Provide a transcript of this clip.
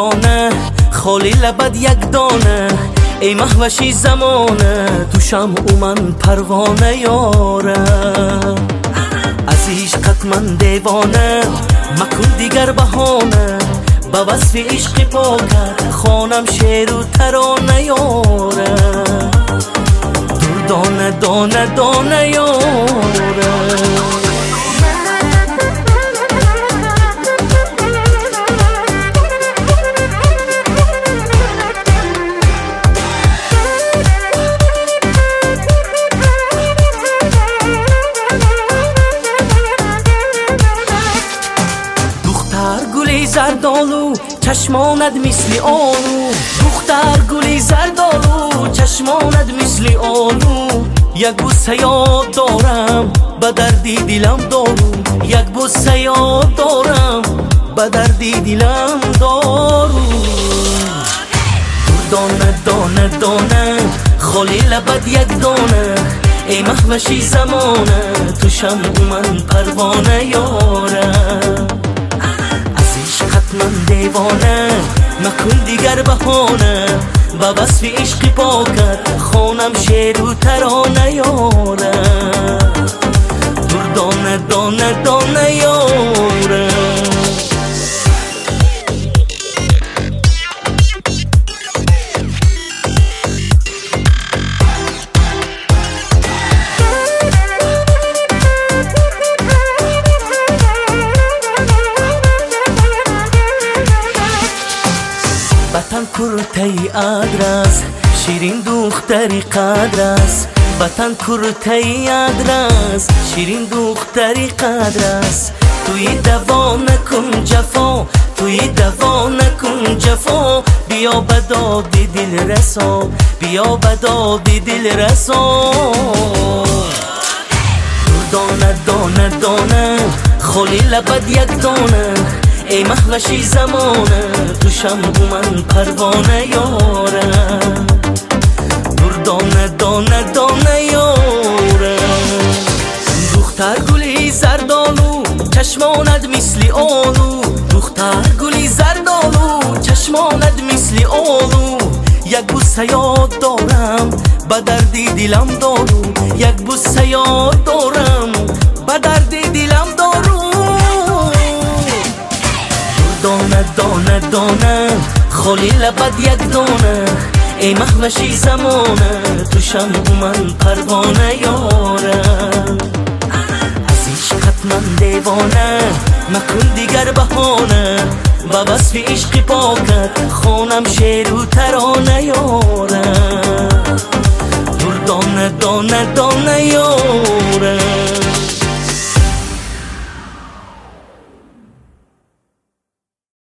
دردانه خالی لبد یک دانه ای محوشی زمانه تو شمع من پروانه یارم از عشقت من دیوانه مکن دیگر بهانه با وصف عشق پاکت خوانم شعر و ترانه یارم دردانه دانه دانه یارم گلی زردالو چشمانت مثل آلو دختر گلی زردالو چشمانت مثل آلو یک بوسه یاد دارم به دردی دلم دارو یک بوسه یاد دارم به دردی دلم دارو دانه دانه دانه خالی لبد یک دانه ای محوشی زمانه تو شمع من پروانه یارم من دیوانه مکن دیگر بهانه با وصف عشق پاکت خوانم شعر و ترانه یارم دردانه دانه دانه یارم بطن کرتای ادرس شیرین دختری قدر است بطن کرتای ادرس شیرین دختری قدر است توی دوا نکن جفا توی دوا نکن جفا بیا بداد دل رسا بیا بداد دل رسا دانه دانه دانه خالی لبد یک دانه ای محوشی زمانه تو شمع من پروانه یارم دردانه دانه دانه یارم دختر گلی زردالو چشمانت مثل آلو دختر گلی زردالو چشمانت مثل آلو یک بوسه یاد دارم به دردی دلم دارو یک بوسه یاد دارم به دردی دلم دارو دانه دانه دانه خالی لبد یک دانه ای محوشی زمانه تو شمع من پروانه یارم از عشقت من دیوانه مکن دیگر بهانه با وصف عشق پاکت خوانم شعر و ترانه یارم دردانه دانه